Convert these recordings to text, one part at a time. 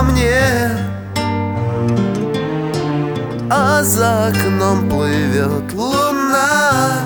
мне, а за окном плывет луна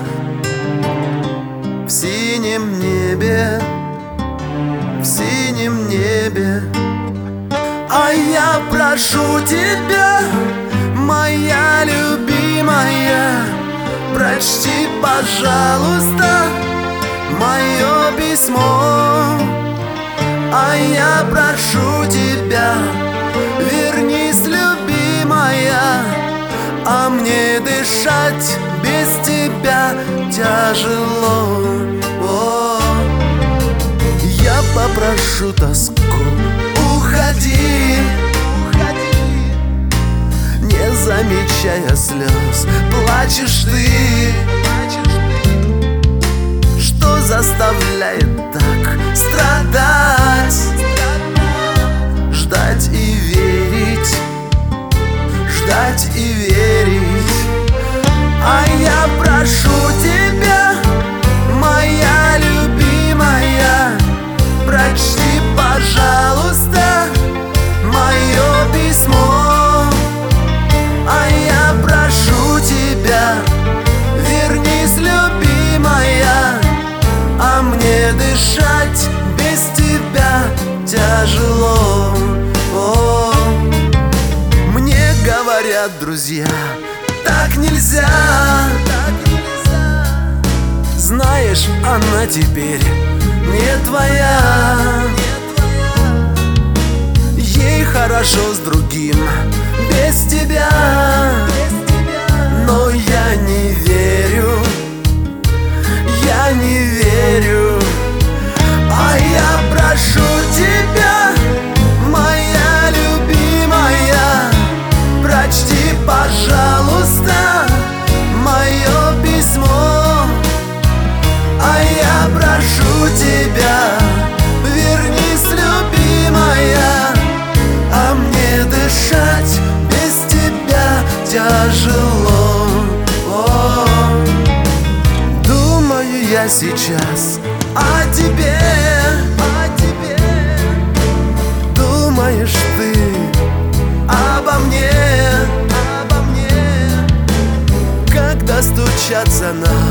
в синем небе, в синем небе. А я прошу тебя, моя любимая, прочти, пожалуйста, мое письмо. А я прошу тебя, вернись, любимая, а мне дышать без тебя тяжело. О, я попрошу тоску, уходи, не замечая слез, плачешь ты. Что заставляет так страдать, ждать и верить, ждать и верить? А я прошу тебя, моя любимая, прочти, пожалуйста, мое письмо. А я прошу тебя, вернись, любимая, а мне дышать без тебя тяжело. О, мне говорят друзья, так нельзя, знаешь, она теперь не твоя. Ей хорошо с другим без тебя, но я не верю, я не верю. А я прошу тебя, моя любимая, прочти, пожалуйста, мое письмо. А я прошу тебя, вернись, любимая, а мне дышать без тебя тяжело. О, думаю я сейчас о тебе, думаешь ты обо мне, когда стучатся на